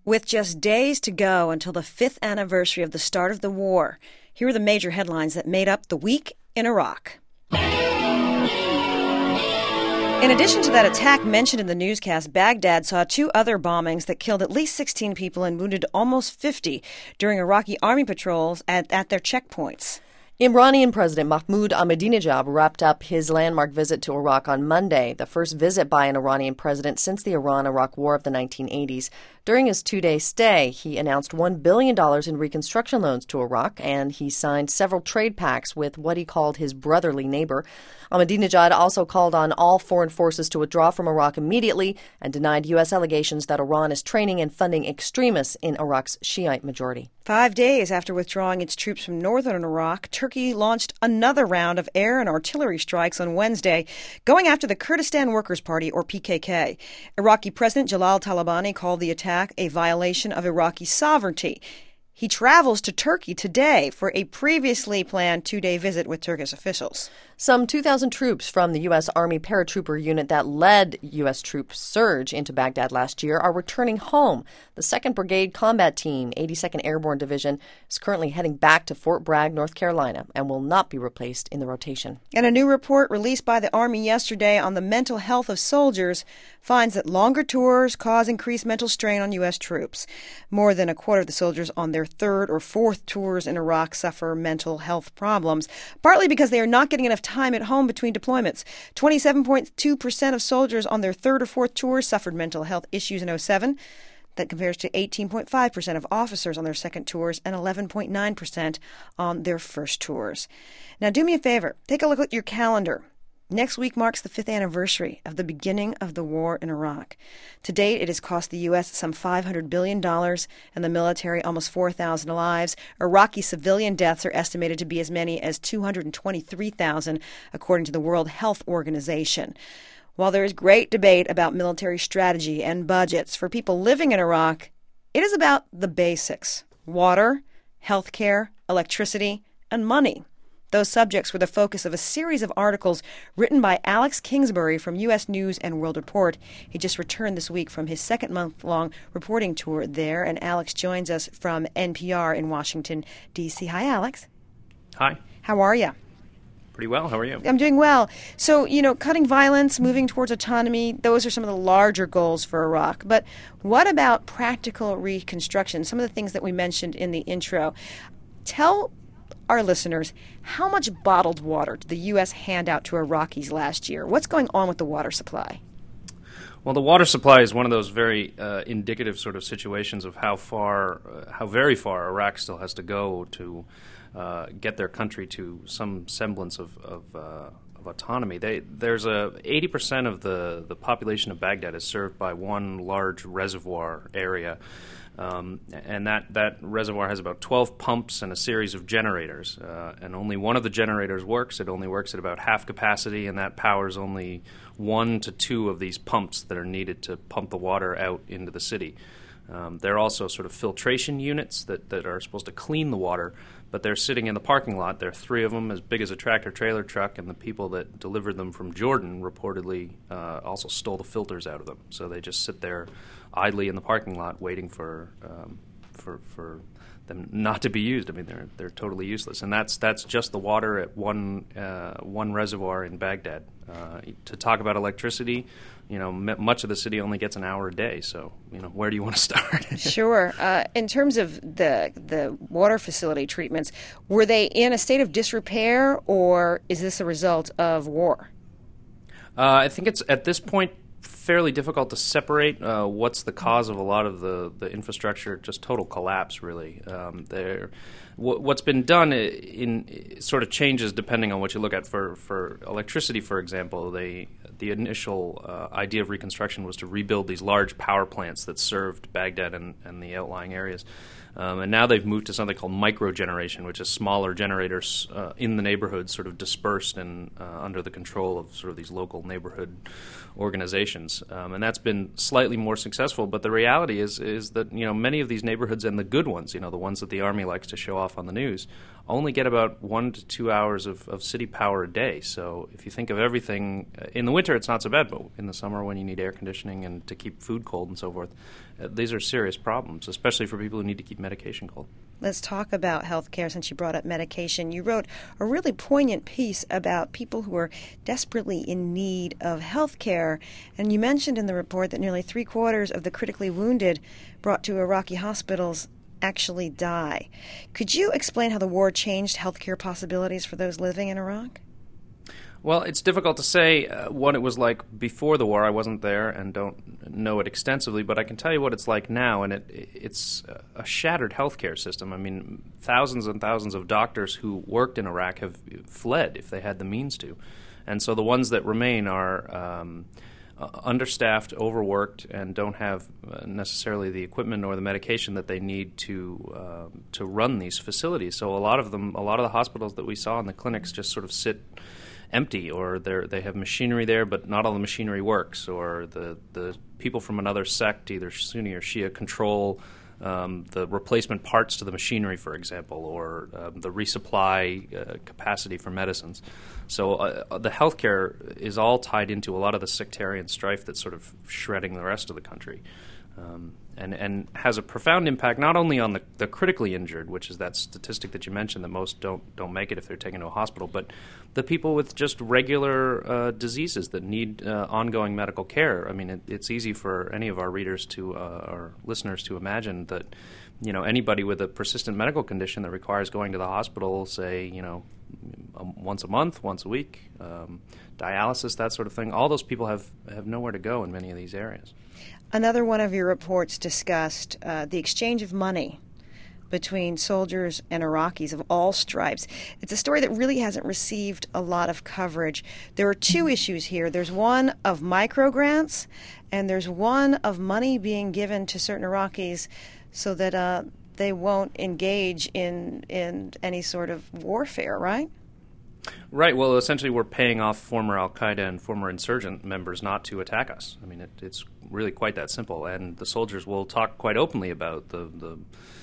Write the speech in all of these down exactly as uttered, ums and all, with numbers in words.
With just days to go until the fifth anniversary of the start of the war, here are the major headlines that made up the week in Iraq. In addition to that attack mentioned in the newscast, Baghdad saw two other bombings that killed at least sixteen people and wounded almost fifty during Iraqi army patrols at, at their checkpoints. Iranian President Mahmoud Ahmadinejad wrapped up his landmark visit to Iraq on Monday, the first visit by an Iranian president since the Iran-Iraq War of the nineteen eighties. During his two-day stay, he announced one billion dollars in reconstruction loans to Iraq, and he signed several trade pacts with what he called his brotherly neighbor. Ahmadinejad also called on all foreign forces to withdraw from Iraq immediately and denied U S allegations that Iran is training and funding extremists in Iraq's Shiite majority. Five days after withdrawing its troops from northern Iraq, Turkey launched another round of air and artillery strikes on Wednesday, going after the Kurdistan Workers' Party, or P K K. Iraqi President Jalal Talabani called the attack a violation of Iraqi sovereignty. He travels to Turkey today for a previously planned two-day visit with Turkish officials. Some two thousand troops from the U S. Army paratrooper unit that led U S troop surge into Baghdad last year are returning home. The second Brigade Combat Team, eighty-second Airborne Division, is currently heading back to Fort Bragg, North Carolina, and will not be replaced in the rotation. And a new report released by the Army yesterday on the mental health of soldiers finds that longer tours cause increased mental strain on U S troops. More than a quarter of the soldiers on their third or fourth tours in Iraq suffer mental health problems, partly because they are not getting enough time at home between deployments. twenty-seven point two percent of soldiers on their third or fourth tours suffered mental health issues in oh seven. That compares to eighteen point five percent of officers on their second tours and eleven point nine percent on their first tours. Now, do me a favor. Take a look at your calendar. Next week marks the fifth anniversary of the beginning of the war in Iraq. To date, it has cost the U S some five hundred billion dollars and the military almost four thousand lives. Iraqi civilian deaths are estimated to be as many as two hundred twenty-three thousand, according to the World Health Organization. While there is great debate about military strategy and budgets for people living in Iraq, it is about the basics: water, health care, electricity, and money. Those subjects were the focus of a series of articles written by Alex Kingsbury from U S. News and World Report. He just returned this week from his second month-long reporting tour there, and Alex joins us from N P R in Washington, D C Hi, Alex. Hi. How are you? Pretty well. How are you? I'm doing well. So, you know, cutting violence, moving towards autonomy, those are some of the larger goals for Iraq. But what about practical reconstruction, some of the things that we mentioned in the intro? Tell our listeners, how much bottled water did the U S hand out to Iraqis last year? What's going on with the water supply? Well, the water supply is one of those very uh, indicative sort of situations of how far, uh, how very far Iraq still has to go to uh, get their country to some semblance of, of, uh, of autonomy. They, there's a eighty percent of the, the population of Baghdad is served by one large reservoir area. Um, and that, that reservoir has about twelve pumps and a series of generators. Uh, and only one of the generators works. It only works at about half capacity, and that powers only one to two of these pumps that are needed to pump the water out into the city. Um, there are also sort of filtration units that, that are supposed to clean the water, but they're sitting in the parking lot. There are three of them, as big as a tractor-trailer truck, and the people that delivered them from Jordan reportedly uh, also stole the filters out of them. So they just sit there idly in the parking lot waiting for um, for for them not to be used. I mean, they're they're totally useless, and that's that's just the water at one uh, one reservoir in Baghdad. Uh, to talk about electricity, you know, m- much of the city only gets an hour a day. So, you know, where do you want to start? Sure. Uh, in terms of the the water facility treatments, were they in a state of disrepair, or is this a result of war? Uh, I think it's at this point fairly difficult to separate uh, what's the cause of a lot of the, the infrastructure, just total collapse, really. Um, there, w- what's been done in, in sort of changes depending on what you look at. For, for electricity, for example, they, the initial uh, idea of reconstruction was to rebuild these large power plants that served Baghdad and, and the outlying areas. Um, and now they've moved to something called microgeneration, which is smaller generators uh, in the neighborhood, sort of dispersed and uh, under the control of sort of these local neighborhood organizations. Um, and that's been slightly more successful. But the reality is is that, you know, many of these neighborhoods, and the good ones, you know, the ones that the Army likes to show off yourself on the news, only get about one to two hours of, of city power a day. So if you think of everything, uh, in the winter it's not so bad, but in the summer when you need air conditioning and to keep food cold and so forth, uh, these are serious problems, especially for people who need to keep medication cold. Let's talk about health care since you brought up medication. You wrote a really poignant piece about people who are desperately in need of health care, and you mentioned in the report that nearly three quarters of the critically wounded brought to Iraqi hospitals actually die. Could you explain how the war changed healthcare possibilities for those living in Iraq? Well, it's difficult to say uh, what it was like before the war. I wasn't there and don't know it extensively, but I can tell you what it's like now, and it, it's a shattered healthcare system. I mean, thousands and thousands of doctors who worked in Iraq have fled if they had the means to. And so the ones that remain are um, uh, understaffed, overworked, and don't have uh, necessarily the equipment or the medication that they need to uh, to run these facilities. So a lot of them, a lot of the hospitals that we saw in the clinics just sort of sit empty, or they they have machinery there, but not all the machinery works, or the, the people from another sect, either Sunni or Shia, control um, the replacement parts to the machinery, for example, or um, the resupply uh, capacity for medicines. So uh, the healthcare is all tied into a lot of the sectarian strife that's sort of shredding the rest of the country. Um, and, and has a profound impact not only on the, the critically injured, which is that statistic that you mentioned that most don't don't make it if they're taken to a hospital, but the people with just regular uh, diseases that need uh, ongoing medical care. I mean, it, it's easy for any of our readers to, uh, or listeners to imagine that, you know, anybody with a persistent medical condition that requires going to the hospital, say, you know, once a month, once a week, um, dialysis, that sort of thing, all those people have, have nowhere to go in many of these areas. Another one of your reports discussed uh, the exchange of money between soldiers and Iraqis of all stripes. It's a story that really hasn't received a lot of coverage. There are two issues here. There's one of microgrants, and there's one of money being given to certain Iraqis so that uh, they won't engage in in any sort of warfare, right? Right. Well, essentially, we're paying off former al-Qaeda and former insurgent members not to attack us. I mean, it, it's really quite that simple. And the soldiers will talk quite openly about the, the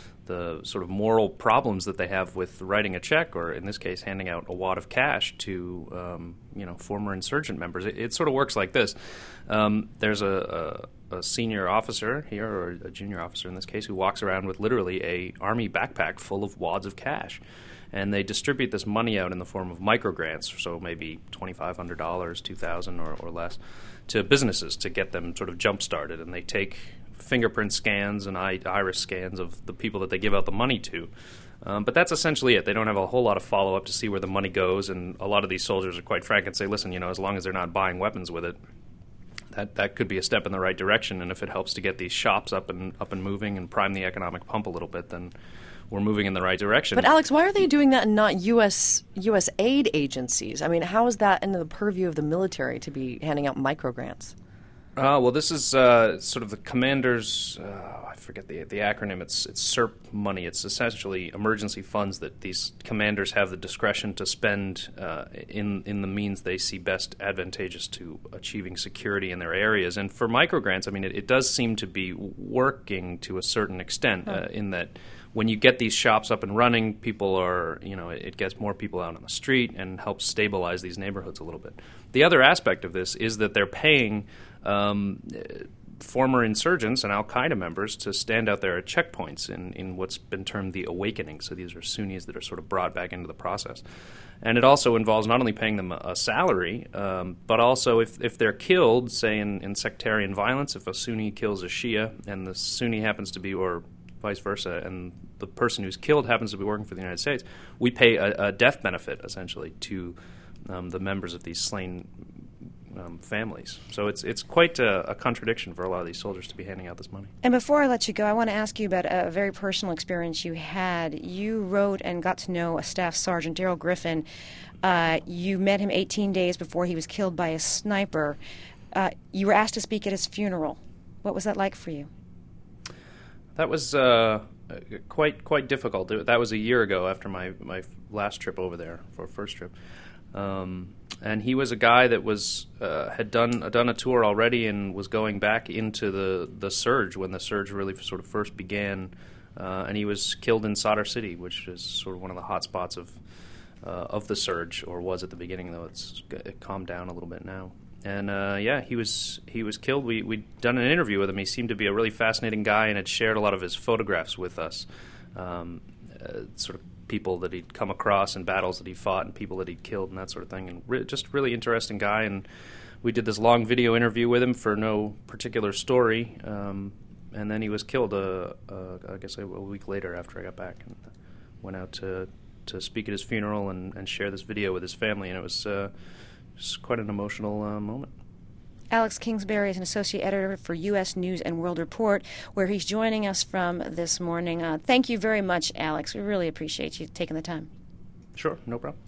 the sort of moral problems that they have with writing a check, or in this case, handing out a wad of cash to um, you know former insurgent members. It, it sort of works like this: um, there's a, a, a senior officer here, or a junior officer in this case, who walks around with literally a army backpack full of wads of cash. And they distribute this money out in the form of microgrants, so maybe twenty-five hundred dollars, two thousand dollars or, or less, to businesses to get them sort of jump-started. And they take fingerprint scans and iris scans of the people that they give out the money to. Um, but that's essentially it. They don't have a whole lot of follow-up to see where the money goes, and a lot of these soldiers are quite frank and say, listen, you know, as long as they're not buying weapons with it, that that could be a step in the right direction. And if it helps to get these shops up and up and moving and prime the economic pump a little bit, then we're moving in the right direction. But Alex, why are they doing that and not U S U S aid agencies? I mean, how is that in the purview of the military to be handing out microgrants? Uh, well, this is uh, sort of the commander's, uh, I forget the the acronym, it's it's S E R P money. It's essentially emergency funds that these commanders have the discretion to spend uh, in, in the means they see best advantageous to achieving security in their areas. And for microgrants, I mean, it, it does seem to be working to a certain extent huh. uh, in that when you get these shops up and running, people are, you know, it gets more people out on the street and helps stabilize these neighborhoods a little bit. The other aspect of this is that they're paying um, former insurgents and al-Qaeda members to stand out there at checkpoints in, in what's been termed the awakening. So these are Sunnis that are sort of brought back into the process. And it also involves not only paying them a, a salary, um, but also if, if they're killed, say in, in sectarian violence, if a Sunni kills a Shia and the Sunni happens to be, or vice versa, and the person who's killed happens to be working for the United States, we pay a, a death benefit, essentially, to um, the members of these slain um, families. So it's it's quite a, a contradiction for a lot of these soldiers to be handing out this money. And before I let you go, I want to ask you about a very personal experience you had. You wrote and got to know a staff sergeant, Daryl Griffin. Uh, you met him eighteen days before he was killed by a sniper. Uh, you were asked to speak at his funeral. What was that like for you? That was uh, quite quite difficult. That was a year ago after my, my last trip over there, for a first trip. Um, and he was a guy that was uh, had done done a tour already and was going back into the, the surge when the surge really sort of first began uh, and he was killed in Sadr City, which is sort of one of the hot spots of uh, of the surge, or was at the beginning, though it's it calmed down a little bit now. And uh, yeah, he was he was killed. We we'd done an interview with him. He seemed to be a really fascinating guy, and had shared a lot of his photographs with us, um, uh, sort of people that he'd come across in battles that he fought, and people that he'd killed, and that sort of thing. And re- just really interesting guy. And we did this long video interview with him for no particular story, um, and then he was killed. Uh, uh, I guess a, a week later after I got back, and went out to to speak at his funeral and, and share this video with his family, and it was. Uh, It's quite an emotional uh, moment. Alex Kingsbury is an associate editor for U S News and World Report, where he's joining us from this morning. Uh, thank you very much, Alex. We really appreciate you taking the time. Sure, no problem.